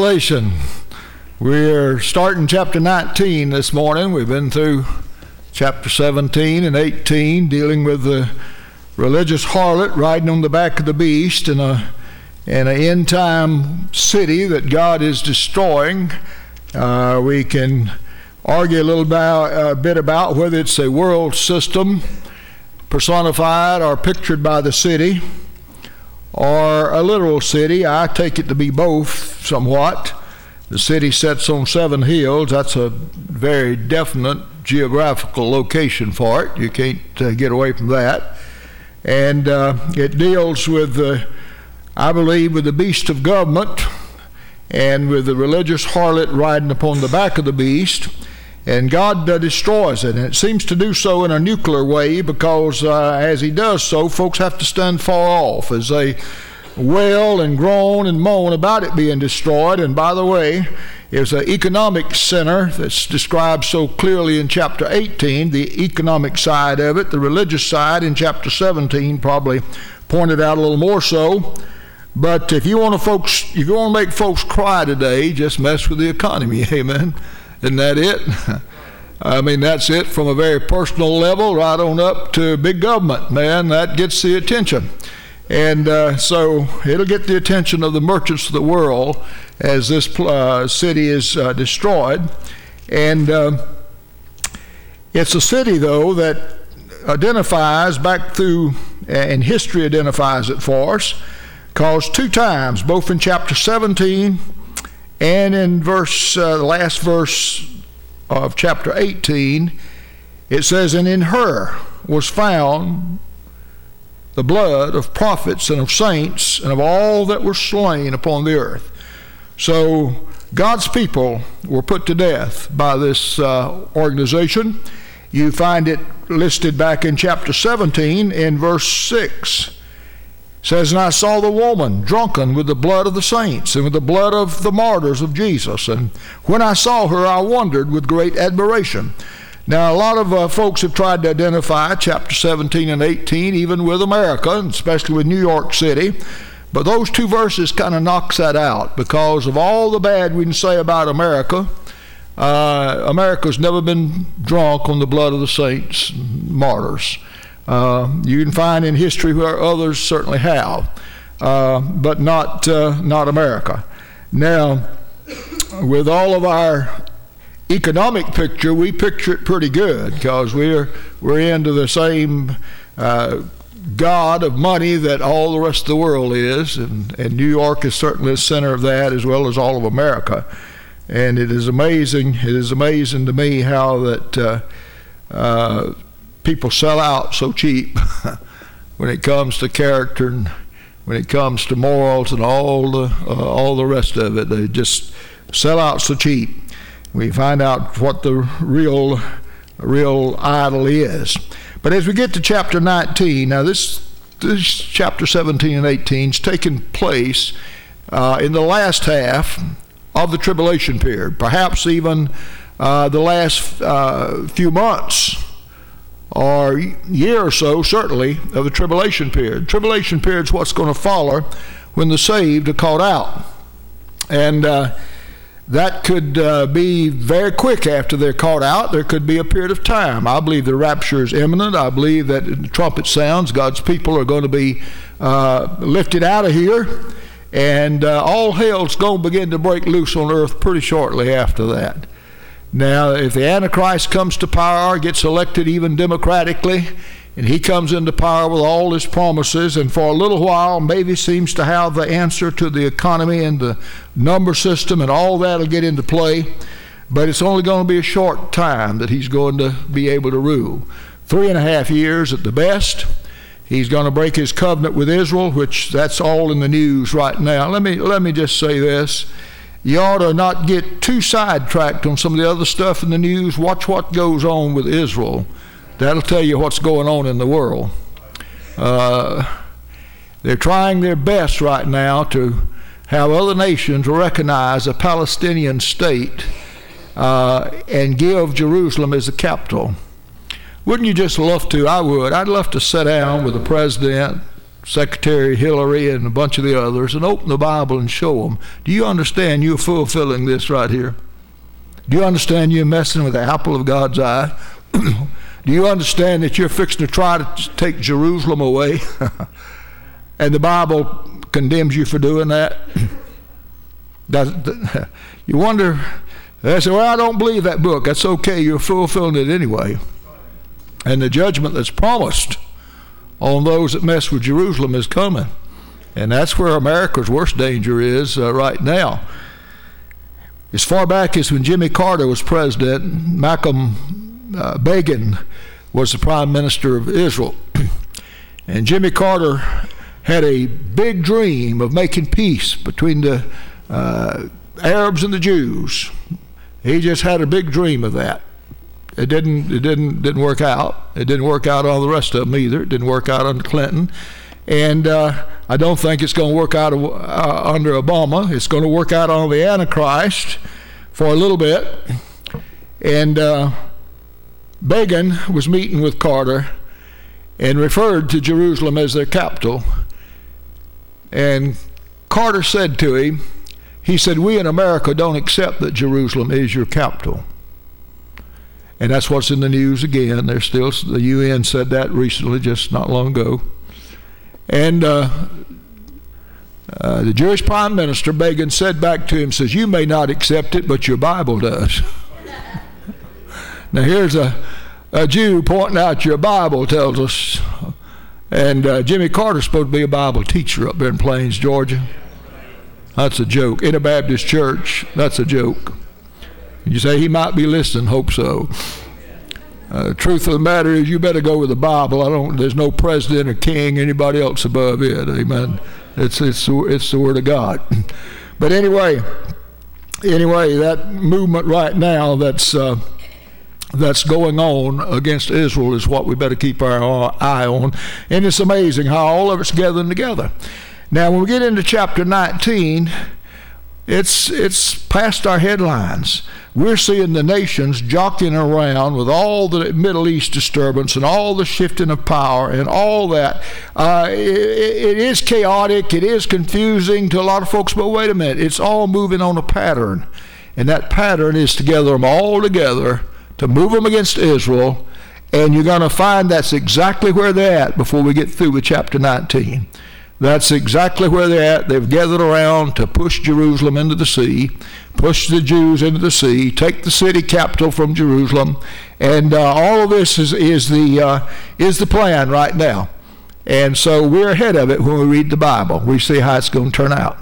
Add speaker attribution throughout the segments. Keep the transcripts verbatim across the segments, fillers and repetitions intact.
Speaker 1: Revelation. We're starting chapter nineteen this morning. We've been through chapter seventeen and eighteen, dealing with the religious harlot riding on the back of the beast in a in an end-time city that God is destroying. Uh, we can argue a little about, a bit about whether it's a world system personified or pictured by the city, or a literal city. I take it to be both somewhat. The city sits on seven hills. That's a very definite geographical location for it. You can't uh, get away from that. And uh, it deals with, uh, I believe, with the beast of government and with the religious harlot riding upon the back of the beast. And God uh, destroys it. And it seems to do so in a nuclear way, because uh, as he does so, folks have to stand far off as they wail and groan and moan about it being destroyed. And by the way, there's an economic center that's described so clearly in chapter eighteen, the economic side of it. The religious side in chapter seventeen probably pointed out a little more so. But if you want to folks, if you want to make folks cry today, just mess with the economy. Amen. Isn't that it? I mean, that's it from a very personal level right on up to big government. Man, that gets the attention. And uh, so it'll get the attention of the merchants of the world as this uh, city is uh, destroyed. And uh, it's a city, though, that identifies back through, and history identifies it for us, because two times, both in chapter seventeen and in verse, uh, the last verse of chapter eighteen, it says, "And in her was found the blood of prophets and of saints and of all that were slain upon the earth." So God's people were put to death by this uh, organization. You find it listed back in chapter seventeen in verse six. It says, "And I saw the woman drunken with the blood of the saints and with the blood of the martyrs of Jesus. And when I saw her, I wondered with great admiration." Now, a lot of uh, folks have tried to identify chapter seventeen and eighteen, even with America, and especially with New York City. But those two verses kind of knocks that out, because of all the bad we can say about America. Uh, America's never been drunk on the blood of the saints and martyrs. Uh, you can find in history where others certainly have, uh, but not uh, not America. Now, with all of our economic picture, we picture it pretty good, because we're we're into the same uh, god of money that all the rest of the world is, and, and New York is certainly the center of that, as well as all of America. And it is amazing. It is amazing to me how that uh, uh, people sell out so cheap when it comes to character and when it comes to morals and all the uh, all the rest of it. They just sell out so cheap. We find out what the real real idol is. But as we get to chapter nineteen, now this this chapter seventeen and eighteen is taking place uh, in the last half of the tribulation period, perhaps even uh, the last uh, few months or year or so, certainly, of the tribulation period. Tribulation period is what's going to follow when the saved are called out. And uh, that could uh, be very quick after they're called out. There could be a period of time. I believe the rapture is imminent. I believe that the trumpet sounds, God's people are going to be uh, lifted out of here, and uh, all hell's going to begin to break loose on earth pretty shortly after that. Now, if the Antichrist comes to power, gets elected even democratically, and he comes into power with all his promises, and for a little while maybe seems to have the answer to the economy and the number system, and all that will get into play. But it's only going to be a short time that he's going to be able to rule. Three and a half years at the best. He's going to break his covenant with Israel, which that's all in the news right now. Let me let me just say this. You ought to not get too sidetracked on some of the other stuff in the news. Watch what goes on with Israel. That'll tell you what's going on in the world. Uh, they're trying their best right now to have other nations recognize a Palestinian state uh, and give Jerusalem as the capital. Wouldn't you just love to? I would. I'd love to sit down with the president, Secretary Hillary and a bunch of the others, and open the Bible and show them. Do you understand you're fulfilling this right here? Do you understand you're messing with the apple of God's eye? Do you understand that you're fixing to try to take Jerusalem away? And the Bible condemns you for doing that? Does, you wonder, they say, well, I don't believe that book. That's okay, you're fulfilling it anyway. And the judgment that's promised on those that mess with Jerusalem is coming. And that's where America's worst danger is uh, right now. As far back as when Jimmy Carter was president, Malcolm uh, Begin was the prime minister of Israel. And Jimmy Carter had a big dream of making peace between the uh, Arabs and the Jews. He just had a big dream of that. It didn't. It didn't. Didn't work out. It didn't work out on the rest of them either. It didn't work out under Clinton, and uh, I don't think it's going to work out uh, under Obama. It's going to work out on the Antichrist for a little bit. And uh, Begin was meeting with Carter and referred to Jerusalem as their capital. And Carter said to him, he said, "We in America don't accept that Jerusalem is your capital." And that's what's in the news again. There's still, the U N said that recently, just not long ago. And uh, uh, the Jewish prime minister, Begin, said back to him, says, "You may not accept it, but your Bible does." Now here's a, a Jew pointing out your Bible tells us. And uh, Jimmy Carter's supposed to be a Bible teacher up there in Plains, Georgia. That's a joke. In a Baptist church, that's a joke. You say he might be listening, hope so. Uh, the truth of the matter is you better go with the Bible. I don't. There's no president or king, anybody else above it. Amen. It's it's it's the Word of God. But anyway, anyway, that movement right now that's uh, that's going on against Israel is what we better keep our eye on. And it's amazing how all of it's gathering together. Now, when we get into chapter nineteen, it's it's past our headlines. We're seeing the nations jockeying around with all the Middle East disturbance and all the shifting of power and all that. Uh, it, it is chaotic. It is confusing to a lot of folks, but wait a minute. It's all moving on a pattern. And that pattern is to gather them all together to move them against Israel. And you're going to find that's exactly where they're at before we get through with chapter nineteen. That's exactly where they're at. They've gathered around to push Jerusalem into the sea, push the Jews into the sea, take the city capital from Jerusalem, and uh, all of this is, is, the, uh, is the plan right now. And so we're ahead of it when we read the Bible. We see how it's going to turn out.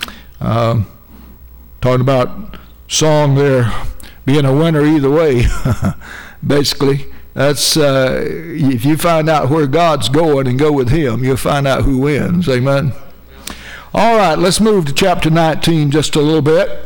Speaker 1: Um, talking about song there being a winner either way, basically. That's uh, if you find out where God's going and go with him, you'll find out who wins. Amen. All right, let's move to chapter nineteen just a little bit.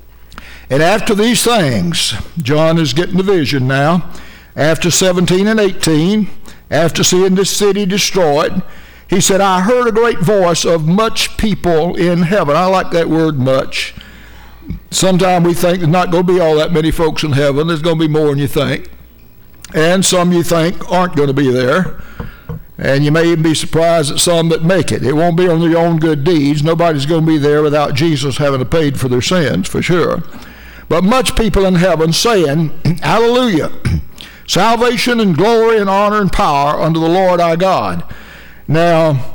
Speaker 1: And after these things, John is getting the vision now. After seventeen and eighteen, after seeing this city destroyed, he said, "I heard a great voice of much people in heaven." I like that word, much. Sometimes we think there's not going to be all that many folks in heaven. There's going to be more than you think. And some you think aren't going to be there. And you may even be surprised at some that make it. It won't be on their own good deeds. Nobody's going to be there without Jesus having paid for their sins, for sure. But much people in heaven saying, "Hallelujah, salvation and glory and honor and power unto the Lord our God." Now,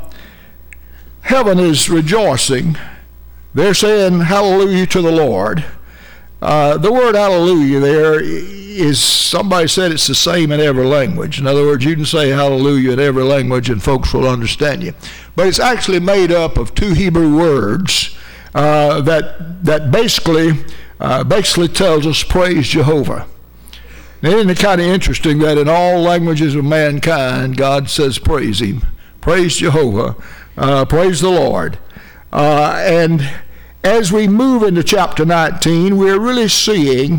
Speaker 1: heaven is rejoicing. They're saying hallelujah to the Lord. Uh, the word hallelujah there is, somebody said it's the same in every language. In other words, you can say hallelujah in every language and folks will understand you. But it's actually made up of two Hebrew words uh, that that basically uh, basically tells us praise Jehovah. Now, isn't it kind of interesting that in all languages of mankind, God says praise him, praise Jehovah, uh, praise the Lord. Uh, and as we move into chapter nineteen, we're really seeing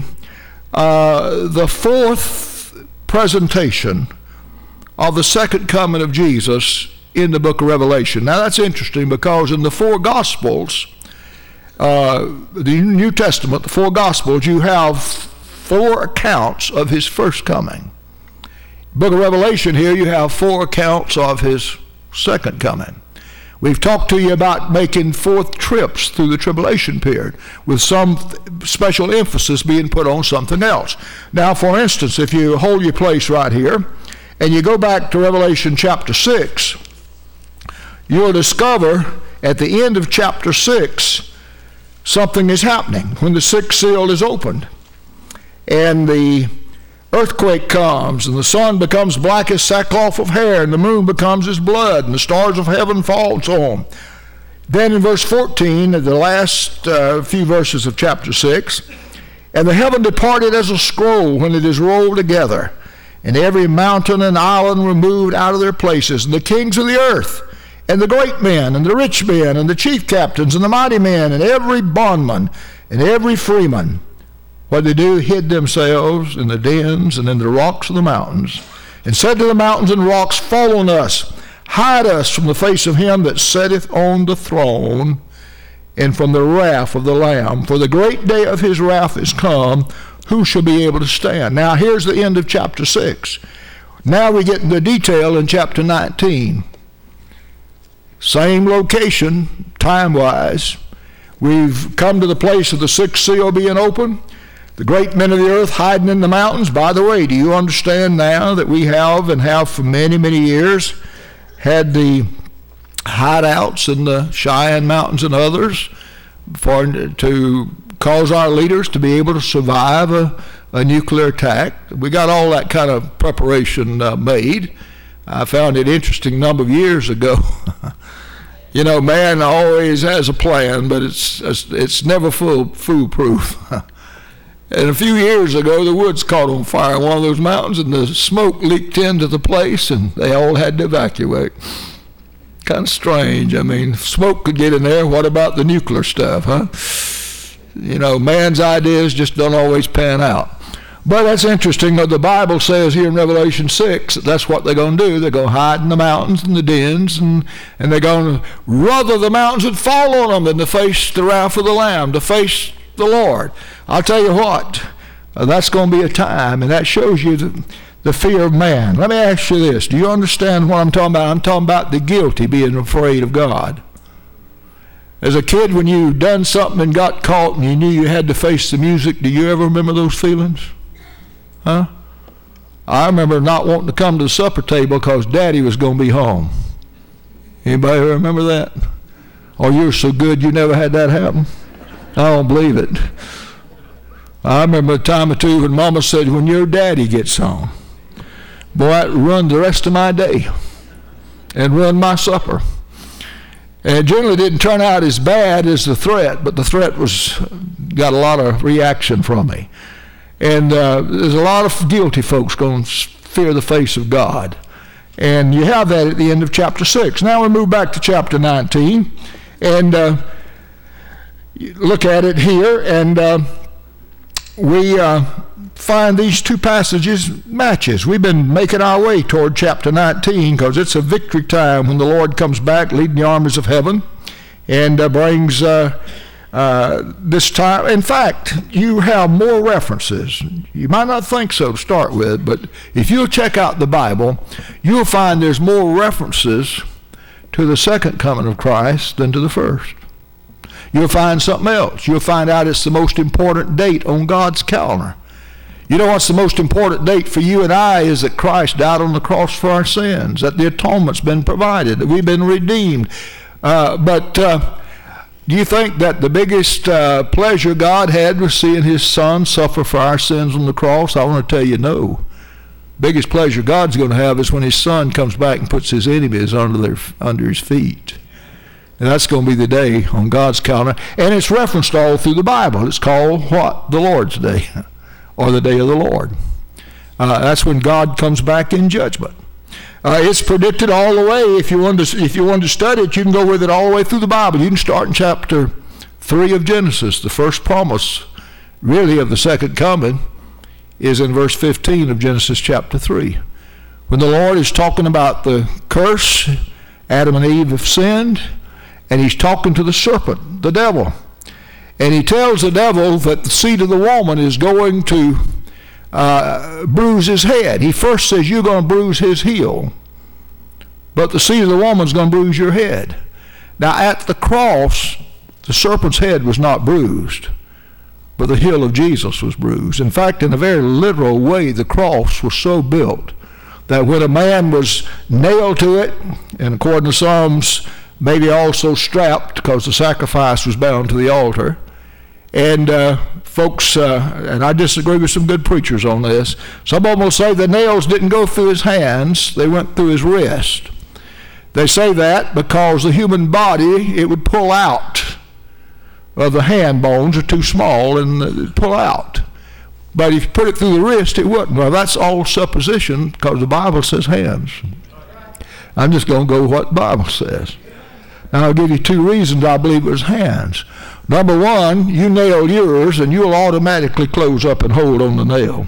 Speaker 1: uh, the fourth presentation of the second coming of Jesus in the book of Revelation. Now that's interesting because in the four Gospels, uh, the New Testament, the four Gospels, you have four accounts of his first coming. Book of Revelation here, you have four accounts of his second coming. We've talked to you about making fourth trips through the tribulation period with some special emphasis being put on something else. Now, for instance, if you hold your place right here and you go back to Revelation chapter six, you'll discover at the end of chapter six, something is happening when the sixth seal is opened. And the earthquake comes, and the sun becomes black as sackcloth of hair, and the moon becomes as blood, and the stars of heaven fall on them. Then in verse fourteen, the last uh, few verses of chapter six, and the heaven departed as a scroll when it is rolled together, and every mountain and island removed out of their places, and the kings of the earth, and the great men, and the rich men, and the chief captains, and the mighty men, and every bondman, and every freeman, what they do, hid themselves in the dens and in the rocks of the mountains, and said to the mountains and rocks, fall on us, hide us from the face of him that sitteth on the throne, and from the wrath of the Lamb. For the great day of his wrath is come, who shall be able to stand? Now here's the end of chapter six. Now we get into detail in chapter nineteen. Same location, time-wise. We've come to the place of the sixth seal being open. The great men of the earth hiding in the mountains. By the way, do you understand now that we have and have for many, many years had the hideouts in the Cheyenne Mountains and others for to cause our leaders to be able to survive a, a nuclear attack? We got all that kind of preparation uh, made. I found it interesting a number of years ago. You know, man always has a plan, but it's it's, it's never full foolproof. And a few years ago, the woods caught on fire in one of those mountains, and the smoke leaked into the place, and they all had to evacuate. Kind of strange. I mean, if smoke could get in there, what about the nuclear stuff, huh? You know, man's ideas just don't always pan out. But that's interesting. The Bible says here in Revelation six that that's what they're going to do. They're going to hide in the mountains and the dens, and, and they're going to rather the mountains would fall on them than to face the wrath of the Lamb, to face the Lord. I'll tell you what, uh, that's going to be a time, and that shows you the, the fear of man. Let me ask you this. Do you understand what I'm talking about? I'm talking about the guilty being afraid of God. As a kid, when you done something and got caught and you knew you had to face the music, do you ever remember those feelings? Huh? I remember not wanting to come to the supper table because Daddy was going to be home. Anybody remember that? Or you were so good you never had that happen? I don't believe it. I remember a time or two when Mama said, when your daddy gets home, boy, I'd run the rest of my day and run my supper. And it generally didn't turn out as bad as the threat, but the threat was got a lot of reaction from me. And uh, there's a lot of guilty folks going to fear the face of God. And you have that at the end of chapter six. Now we move back to chapter nineteen and uh, look at it here. And uh, we uh, find these two passages matches. We've been making our way toward chapter nineteen because it's a victory time when the Lord comes back leading the armies of heaven and uh, brings... Uh, Uh, this time, in fact, you have more references. You might not think so to start with, but if you'll check out the Bible, you'll find there's more references to the second coming of Christ than to the first. You'll find something else. You'll find out it's the most important date on God's calendar. You know what's the most important date for you and I is that Christ died on the cross for our sins, that the atonement's been provided, that we've been redeemed. Uh, but... Uh, Do you think that the biggest uh, pleasure God had was seeing his son suffer for our sins on the cross? I want to tell you no. Biggest pleasure God's going to have is when his son comes back and puts his enemies under their under his feet. And that's going to be the day on God's calendar. And it's referenced all through the Bible. It's called what? The Lord's Day, or the day of the Lord. Uh, that's when God comes back in judgment. Uh, it's predicted all the way. If you want to, if you want to study it, you can go with it all the way through the Bible. You can start in chapter three of Genesis. The first promise, really, of the second coming is in verse fifteen of Genesis chapter three. When the Lord is talking about the curse, Adam and Eve have sinned, and he's talking to the serpent, the devil. And he tells the devil that the seed of the woman is going to Uh, bruise his head. He first says you're going to bruise his heel, but the seed of the woman's going to bruise your head. Now at the cross, the serpent's head was not bruised, but the heel of Jesus was bruised. In fact, in a very literal way, the cross was so built that when a man was nailed to it, and according to Psalms, maybe also strapped because the sacrifice was bound to the altar, and uh, folks, uh, and I disagree with some good preachers on this, some of them will say the nails didn't go through his hands, they went through his wrist. They say that because the human body, it would pull out of the hand bones are too small and it'd pull out. But if you put it through the wrist, it wouldn't. Well, that's all supposition because the Bible says hands. I'm just going to go with what the Bible says. Now, I'll give you two reasons I believe it was hands. Number one, you nail yours and you'll automatically close up and hold on the nail.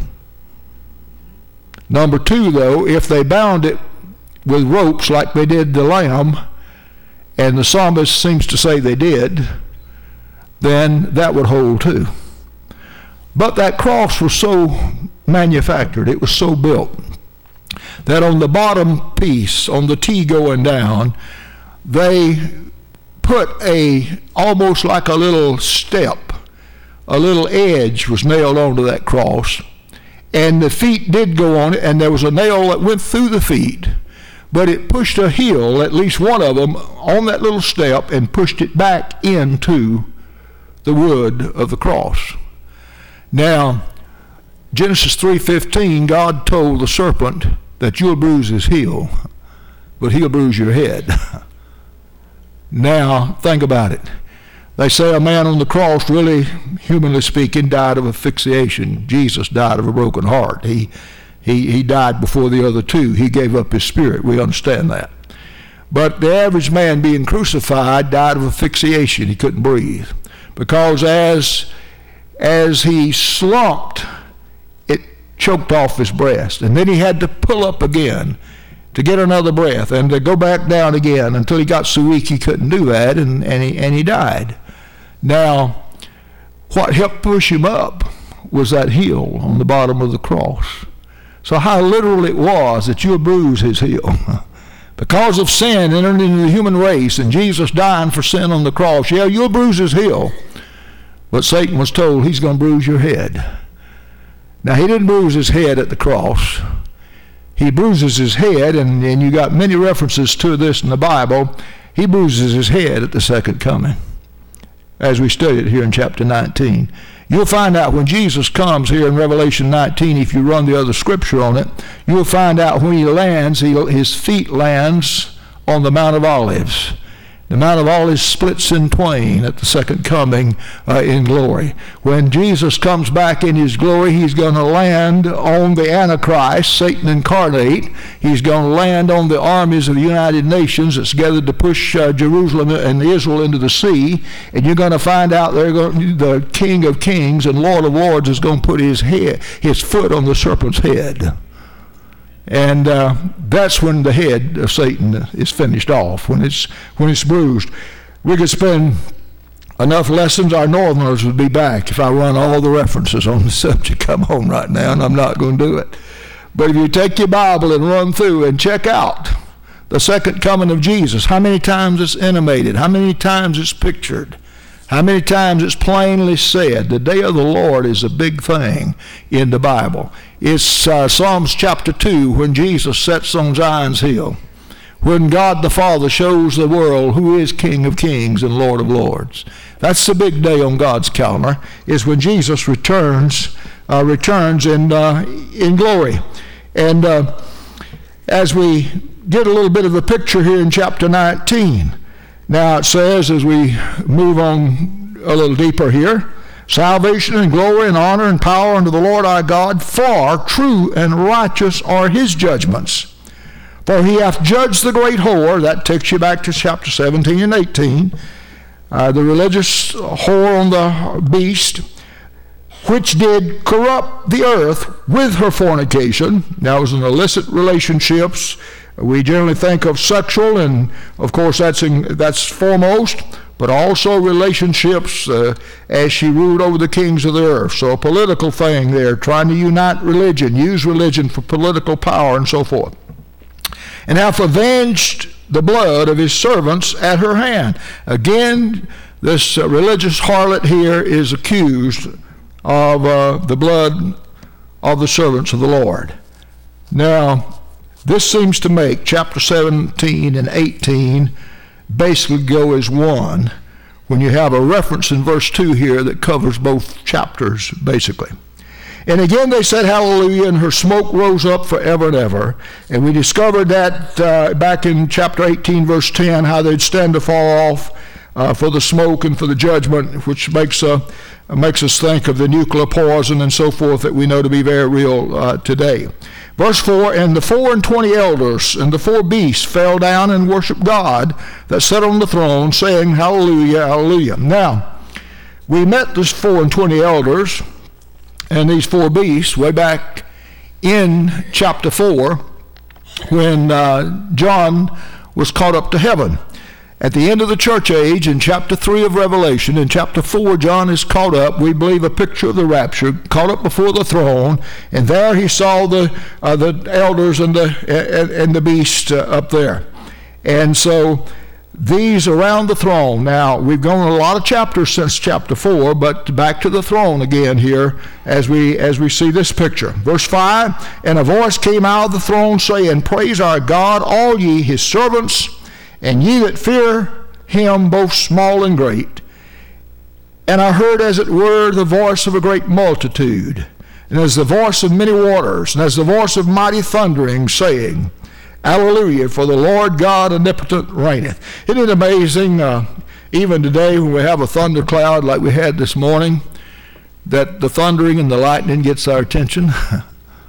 Speaker 1: Number two, though, if they bound it with ropes like they did the lamb, and the psalmist seems to say they did, then that would hold too. But that cross was so manufactured, it was so built, that on the bottom piece, on the T going down, they put a, almost like a little step, a little edge was nailed onto that cross, and the feet did go on it, and there was a nail that went through the feet, but it pushed a heel, at least one of them, on that little step and pushed it back into the wood of the cross. Now, Genesis three fifteen, God told the serpent that you'll bruise his heel, but he'll bruise your head. Now, think about it. They say a man on the cross, really, humanly speaking, died of asphyxiation. Jesus died of a broken heart. He, he, he died before the other two. He gave up his spirit. We understand that. But the average man being crucified died of asphyxiation. He couldn't breathe. Because as, as he slumped, it choked off his breath. And then he had to pull up again to get another breath and to go back down again until he got so weak he couldn't do that, and, and, he, and he died. Now, what helped push him up was that heel on the bottom of the cross. So how literal it was that you'll bruise his heel. Because of sin entered into the human race and Jesus dying for sin on the cross, yeah, you'll bruise his heel. But Satan was told he's going to bruise your head. Now, he didn't bruise his head at the cross. He bruises his head, and, and you got many references to this in the Bible. He bruises his head at the second coming, as we studied here in chapter nineteen. You'll find out when Jesus comes here in Revelation nineteen, if you run the other scripture on it, you'll find out when he lands, he, his feet lands on the Mount of Olives. The Mount of Olives splits in twain at the second coming uh, in glory. When Jesus comes back in his glory, he's going to land on the Antichrist, Satan incarnate. He's going to land on the armies of the United Nations that's gathered to push uh, Jerusalem and Israel into the sea. And you're going to find out they're going, the King of Kings and Lord of Lords is going to put his head, his foot on the serpent's head. And uh, that's when the head of Satan is finished off, when it's when it's bruised. We could spend enough lessons, our Northerners would be back if I run all the references on the subject. Come on right now, and I'm not going to do it. But if you take your Bible and run through and check out the second coming of Jesus, how many times it's animated, how many times it's pictured, how many times it's plainly said. The day of the Lord is a big thing in the Bible. It's uh, Psalms chapter two, when Jesus sits on Zion's hill, when God the Father shows the world who is King of Kings and Lord of Lords. That's the big day on God's calendar, is when Jesus returns, uh, returns in, uh, in glory. And uh, as we get a little bit of a picture here in chapter nineteen, now it says, as we move on a little deeper here, salvation and glory and honor and power unto the Lord our God, for true and righteous are his judgments. For he hath judged the great whore, that takes you back to chapter seventeen and eighteen, uh, the religious whore on the beast, which did corrupt the earth with her fornication. Now it was in illicit relationships. We generally think of sexual, and of course that's in, that's foremost, but also relationships uh, as she ruled over the kings of the earth. So a political thing there, trying to unite religion, use religion for political power and so forth. And hath avenged the blood of his servants at her hand. Again, this uh, religious harlot here is accused of uh, the blood of the servants of the Lord. Now, this seems to make chapter seventeen and eighteen basically go as one when you have a reference in verse two here that covers both chapters basically. And again they said hallelujah, and her smoke rose up forever and ever. And we discovered that uh, back in chapter eighteen verse ten, how they'd stand afar off uh, for the smoke and for the judgment, which makes uh, makes us think of the nuclear poison and so forth that we know to be very real uh, today. Verse four, and the four and twenty elders and the four beasts fell down and worshiped God that sat on the throne, saying, hallelujah, hallelujah. Now, we met these four and twenty elders and these four beasts way back in chapter four when uh, John was caught up to heaven. At the end of the church age, in chapter three of Revelation, in chapter four, John is caught up, we believe a picture of the rapture, caught up before the throne, and there he saw the uh, the elders and the and, and the beast uh, up there. And so these around the throne. Now, we've gone a lot of chapters since chapter four, but back to the throne again here as we as we see this picture. Verse five, and a voice came out of the throne saying, praise our God, all ye his servants, and ye that fear him, both small and great. And I heard as it were the voice of a great multitude, and as the voice of many waters, and as the voice of mighty thundering, saying, hallelujah, for the Lord God omnipotent reigneth. Isn't it amazing, uh, even today when we have a thundercloud like we had this morning, that the thundering and the lightning gets our attention? uh,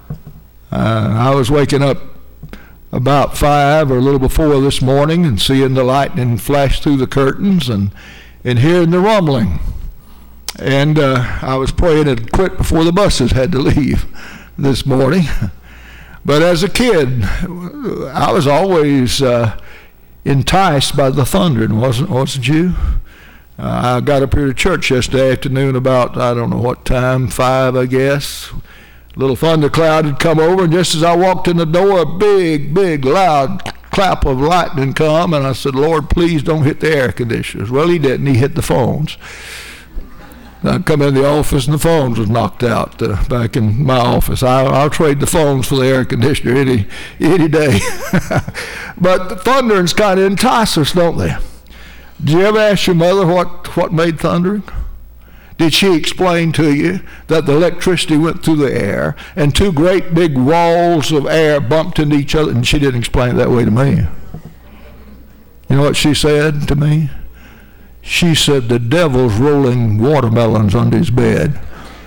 Speaker 1: I was waking up about five or a little before this morning and seeing the lightning flash through the curtains and, and hearing the rumbling. And uh, I was praying it quit before the buses had to leave this morning. But as a kid, I was always uh, enticed by the thundering, wasn't, wasn't you? Uh, I got up here to church yesterday afternoon about, I don't know what time, five I guess. A little thundercloud had come over, and just as I walked in the door, a big, big, loud clap of lightning come, and I said, Lord, please don't hit the air conditioners. Well, he didn't. He hit the phones. I come in the office, and the phones was knocked out uh, back in my office. I, I'll trade the phones for the air conditioner any any day. But the thunderings kind of entice us, don't they? Did you ever ask your mother what, what made thundering? Did she explain to you that the electricity went through the air and two great big walls of air bumped into each other? And she didn't explain it that way to me. You know what she said to me? She said the devil's rolling watermelons under his bed.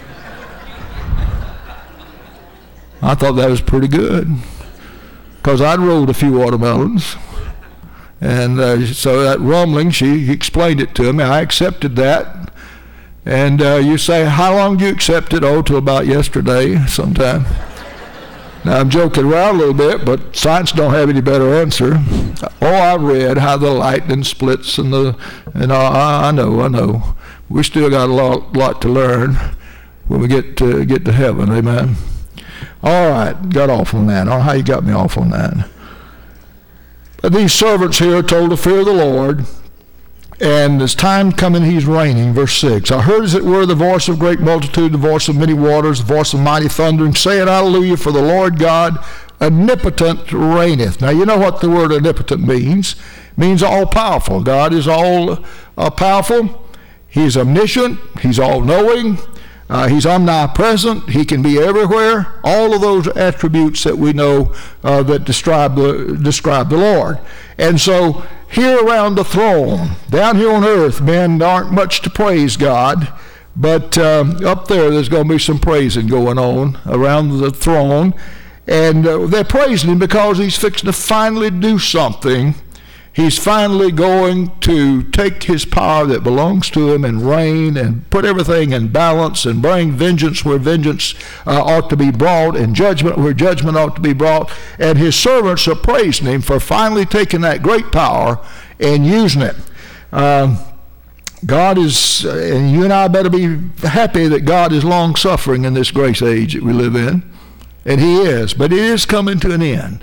Speaker 1: I thought that was pretty good, because I'd rolled a few watermelons. And uh, so that rumbling, she explained it to me. I accepted that. And uh, you say, how long did you accept it? Oh, till about yesterday sometime. Now, I'm joking around a little bit, but science don't have any better answer. Oh, I read how the lightning splits and the, and I, I know, I know. We still got a lot, lot to learn when we get to get to heaven, amen? All right, got off on that. I don't know how you got me off on that. But these servants here are told to fear the Lord, and as time coming, he's reigning. Verse six, I heard as it were the voice of great multitude, the voice of many waters, the voice of mighty thundering, saying, hallelujah, for the Lord God omnipotent reigneth. Now, you know what the word omnipotent means. It means all-powerful. God is all-powerful. He's omniscient. He's all-knowing. Uh, he's omnipresent. He can be everywhere. All of those attributes that we know uh, that describe the, describe the Lord. And so here around the throne, down here on earth, men aren't much to praise God, but uh, up there there's going to be some praising going on around the throne. And uh, they're praising him because he's fixing to finally do something. He's finally going to take his power that belongs to him and reign and put everything in balance and bring vengeance where vengeance uh, ought to be brought and judgment where judgment ought to be brought. And his servants are praising him for finally taking that great power and using it. Um, God is, and you and I better be happy that God is long-suffering in this grace age that we live in. And he is, but it is coming to an end.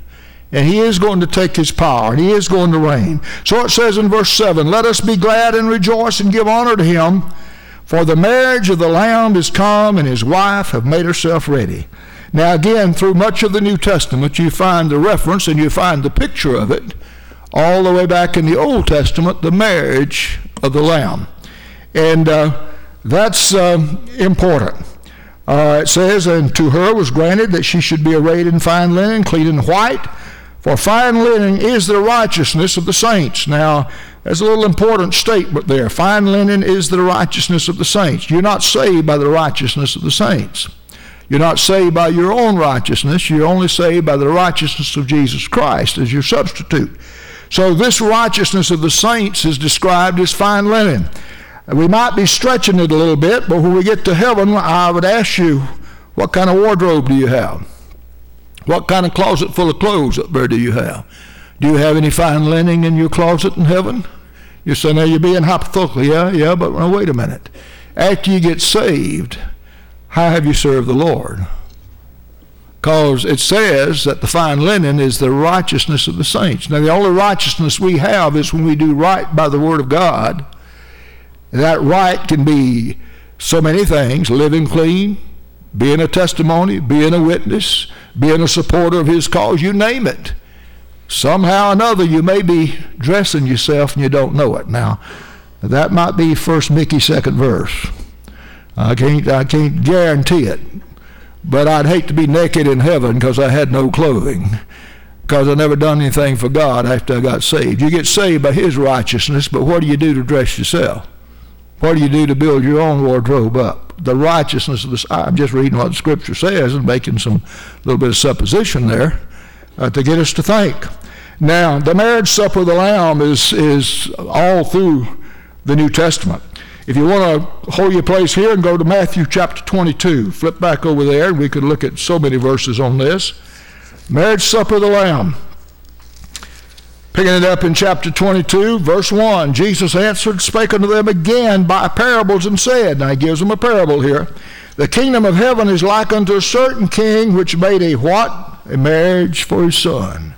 Speaker 1: And he is going to take his power, and he is going to reign. So it says in verse seven, let us be glad and rejoice and give honor to him, for the marriage of the Lamb is come, and his wife have made herself ready. Now again, through much of the New Testament, you find the reference and you find the picture of it, all the way back in the Old Testament, the marriage of the Lamb. And uh, that's uh, important. Uh, it says, and to her was granted that she should be arrayed in fine linen, clean and white, for fine linen is the righteousness of the saints. Now, there's a little important statement there. Fine linen is the righteousness of the saints. You're not saved by the righteousness of the saints. You're not saved by your own righteousness. You're only saved by the righteousness of Jesus Christ as your substitute. So this righteousness of the saints is described as fine linen. We might be stretching it a little bit, but when we get to heaven, I would ask you, what kind of wardrobe do you have? What kind of closet full of clothes up there do you have? Do you have any fine linen in your closet in heaven? You say, now you're being hypothetical. Yeah, yeah, but now wait a minute. After you get saved, how have you served the Lord? Because it says that the fine linen is the righteousness of the saints. Now the only righteousness we have is when we do right by the Word of God. That right can be so many things: living clean, being a testimony, being a witness, being a supporter of his cause, you name it. Somehow or another you may be dressing yourself and you don't know it. Now, that might be First Mickey second verse. I can't, I can't guarantee it. But I'd hate to be naked in heaven because I had no clothing, because I never done anything for God after I got saved. You get saved by his righteousness, but what do you do to dress yourself? What do you do to build your own wardrobe up? The righteousness of the, I'm just reading what the Scripture says and making some little bit of supposition there uh, to get us to think. Now, the marriage supper of the Lamb is, is all through the New Testament. If you want to hold your place here and go to Matthew chapter twenty-two, flip back over there, and we could look at so many verses on this. Marriage supper of the Lamb. Picking it up in chapter twenty-two, verse one, Jesus answered, spake unto them again by parables, and said, now he gives them a parable here, the kingdom of heaven is like unto a certain king which made a what? A marriage for his son,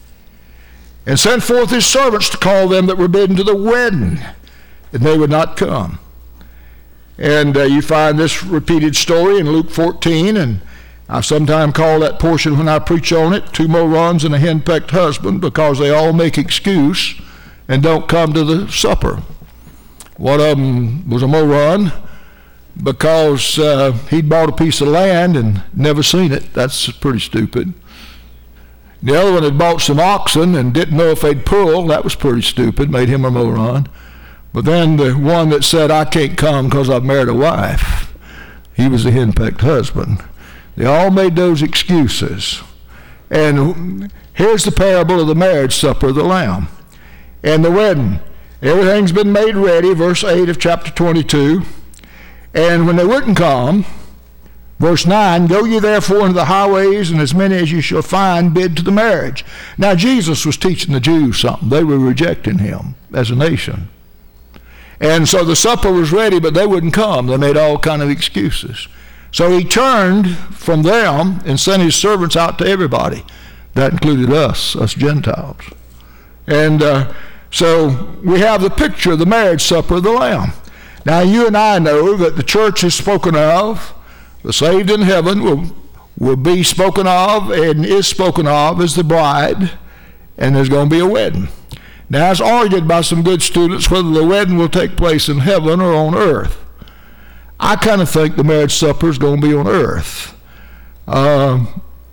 Speaker 1: and sent forth his servants to call them that were bidden to the wedding, and they would not come. And uh, you find this repeated story in Luke fourteen, and I sometimes call that portion when I preach on it, two more runs and a henpecked husband, because they all make excuse and don't come to the supper. One of them was a moron because uh, he'd bought a piece of land and never seen it. That's pretty stupid. The other one had bought some oxen and didn't know if they'd pull. That was pretty stupid, made him a moron. But then the one that said, I can't come because I've married a wife, he was the henpecked husband. They all made those excuses. And here's the parable of the marriage supper of the Lamb and the wedding. Everything's been made ready, verse eight of chapter twenty-two. And when they wouldn't come, verse nine, go ye therefore into the highways, and as many as you shall find, bid to the marriage. Now Jesus was teaching the Jews something. They were rejecting him as a nation. And so the supper was ready, but they wouldn't come. They made all kind of excuses. So he turned from them and sent his servants out to everybody. That included us, us Gentiles. And uh, so we have the picture of the marriage supper of the Lamb. Now you and I know that the church is spoken of, the saved in heaven will, will be spoken of and is spoken of as the bride, and there's going to be a wedding. Now it's argued by some good students whether the wedding will take place in heaven or on earth. I kind of think the marriage supper is going to be on earth. Uh,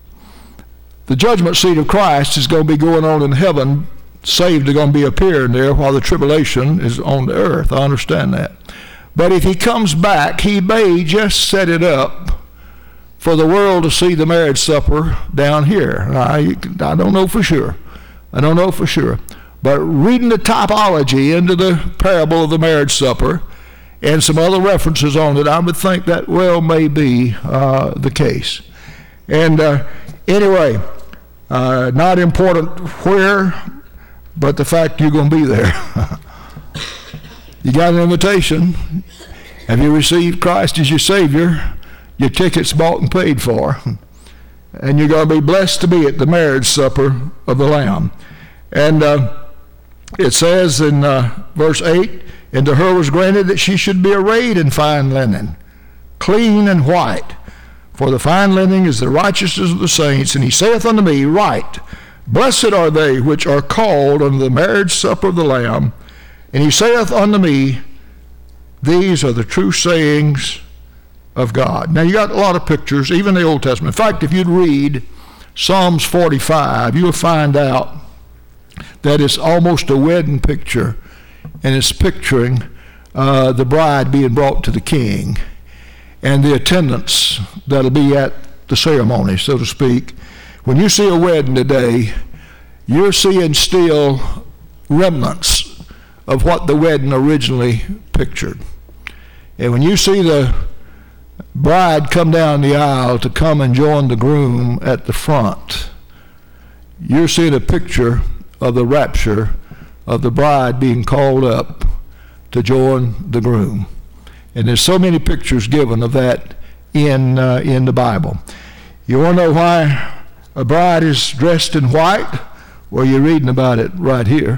Speaker 1: the judgment seat of Christ is going to be going on in heaven. Saved are going to be appearing there while the tribulation is on the earth. I understand that. But if he comes back, he may just set it up for the world to see the marriage supper down here. I, I don't know for sure. I don't know for sure. But reading the typology into the parable of the marriage supper and some other references on it, I would think that well may be uh, the case. And uh, anyway, uh, not important where, but the fact you're going to be there. You got an invitation. Have you received Christ as your Savior? Your ticket's bought and paid for. and you're going to be blessed to be at the marriage supper of the Lamb. And uh, it says in uh, verse eight, and to her was granted that she should be arrayed in fine linen, clean and white. For the fine linen is the righteousness of the saints. And he saith unto me, Write, blessed are they which are called unto the marriage supper of the Lamb. And he saith unto me, These are the true sayings of God. Now you got a lot of pictures, even the Old Testament. In fact, if you'd read Psalms forty-five, you'll find out that it's almost a wedding picture, and it's picturing uh, the bride being brought to the king and the attendants that'll be at the ceremony, so to speak. When you see a wedding today, you're seeing still remnants of what the wedding originally pictured. And when you see the bride come down the aisle to come and join the groom at the front, you're seeing a picture of the rapture of the bride being called up to join the groom. And there's so many pictures given of that in uh, in the Bible. You want to know why a bride is dressed in white? Well, you're reading about it right here.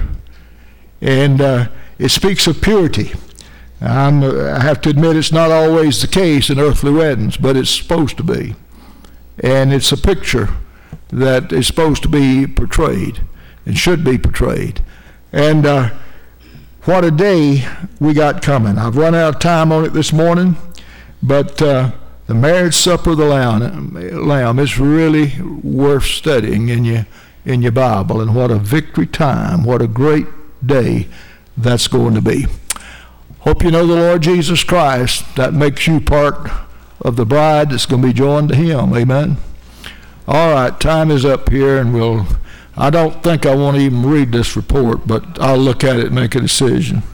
Speaker 1: And uh, it speaks of purity. I'm, I have to admit it's not always the case in earthly weddings, but it's supposed to be. And it's a picture that is supposed to be portrayed and should be portrayed. And uh, what a day we got coming. I've run out of time on it this morning, but uh, the marriage supper of the Lamb, Lamb is really worth studying in your, in your Bible. And what a victory time, what a great day that's going to be. Hope you know the Lord Jesus Christ. That makes you part of the bride that's going to be joined to him. Amen. All right, time is up here, and we'll, I don't think I want to even read this report, but I'll look at it and make a decision.